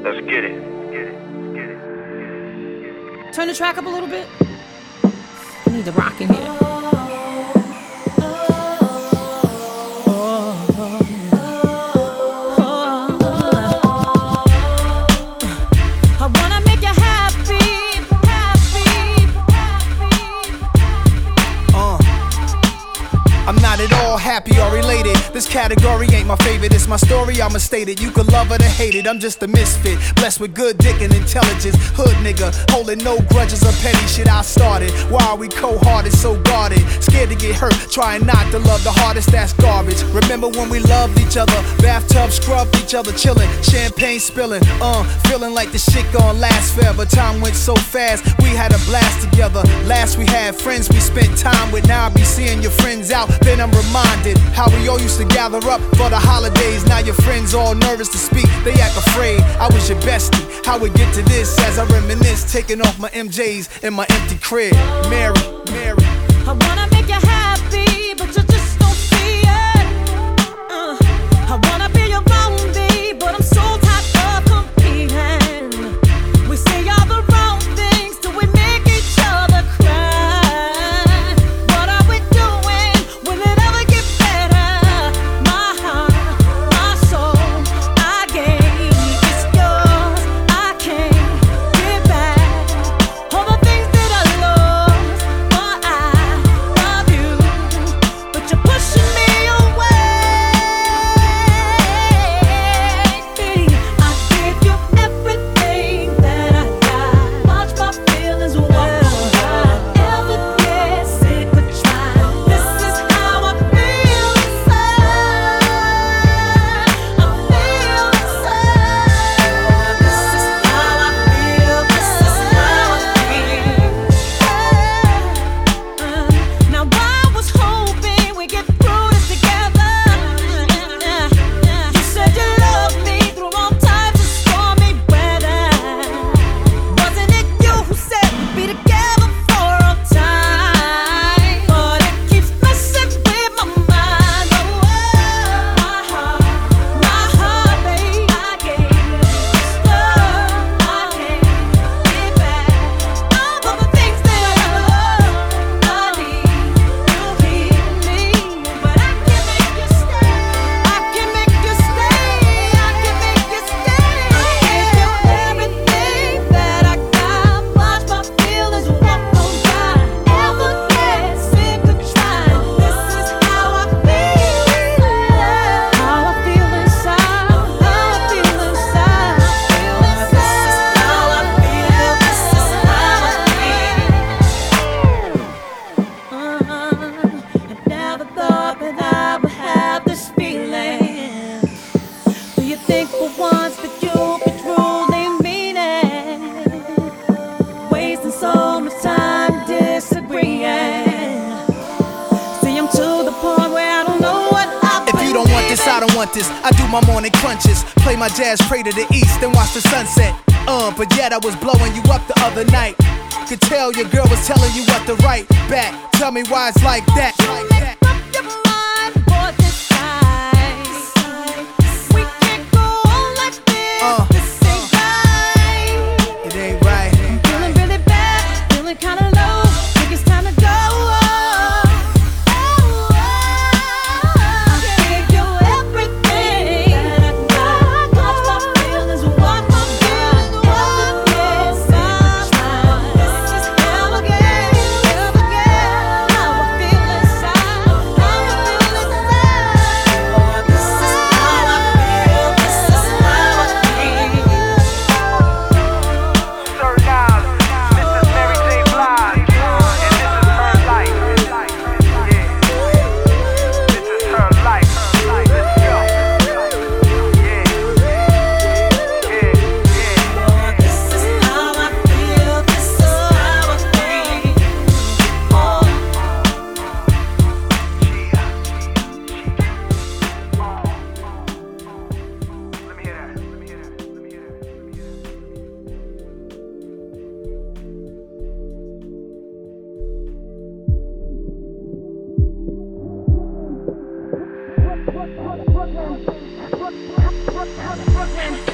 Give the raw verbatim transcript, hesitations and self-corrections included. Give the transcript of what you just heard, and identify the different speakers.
Speaker 1: Let's get it. Get it. Get it.
Speaker 2: Turn the track up a little bit. I need to rock in here.
Speaker 3: I'm not at all happy or related. This category ain't my favorite. It's my story, I'ma state it. You can love it or hate it. I'm just a misfit, blessed with good dick and intelligence. Hood nigga, holding no grudges or petty shit I started. Why are we cold-hearted, so guarded? Scared to get hurt, trying not to love the hardest, that's garbage. Remember when we loved each other? Bathtub scrubbed each other, chilling, champagne spilling. Uh, feeling like the shit gon' last forever. Time went so fast, we had a blast together. Last we had friends we spent time with. Now I be seeing your friends out. Then I'm reminded how we all used to gather up for the holidays. Now your friends all nervous to speak, they act afraid. I was your bestie, how we get to this? As I reminisce, taking off my M Js in my empty crib. Mary, Mary,
Speaker 2: I wanna make you happy, but you just don't see it. uh, I wanna be your bounty, but I'm so tired of competing. We say all the wrong things till we make each other cry. What are we doing? Will it ever get better? My heart, my soul, I gave. It's yours, I can't get back. All the things that I lost, but I love you. But you're pushing me away. I give you everything that I got. Watch my feelings walk by. Ever get sick of trying? This is how I feel inside. I feel inside. This is how I feel. This is how I feel. Now I was hoping we get through this together. You said you loved me through all times of stormy weather. Wasn't it you who said we'd be together for all time? But it keeps messing with my mind. Oh, my heart, my heart, babe, I gave you stuff I can't get back. All of the things that I love, I need you keep me, but I can make you stay. I can make you stay. I can make you stay. I give you everything that I got. Watch my feelings walk on by. Ever get sick of trying? This is how I feel. How I feel inside. How I feel inside. This is how I feel. This is how I feel. I never thought that I would have this feeling. Do you think for once that you could truly mean it? Wasting so much time disagreeing. See, I'm to the point where I don't know what I
Speaker 3: if you don't want this, I don't want this. I do my morning crunches, play my jazz, pray to the east, then watch the sunset. Uh, but yet I was blowing you up the other night. Could tell your girl was telling you what to write back. Tell me why it's like that.
Speaker 2: Make up your mind, boy, decide. We can't go on like this.
Speaker 3: Uh,
Speaker 2: This ain't right.
Speaker 3: It ain't right.
Speaker 2: Feeling really bad, feeling kinda low. Think it's time to go. I gave you everything that I got. Watch my feelings walk my feelings walk. Yes, I'm trying. This is how I get, how I get, how I feel inside, how I feel inside. This is how I feel. This is how I feel.
Speaker 1: Sir Nas, this is Mary J. Blige, and this is her life. Yeah. This is her life. Let's go. Yeah. Yeah. Yeah.
Speaker 2: This is how I feel. This is how I feel. Oh.
Speaker 1: Let me hear that. Let me hear that. Let me hear that. Let me hear that.
Speaker 2: Brooklyn, Brooklyn, Brooklyn, Brooklyn, Brooklyn.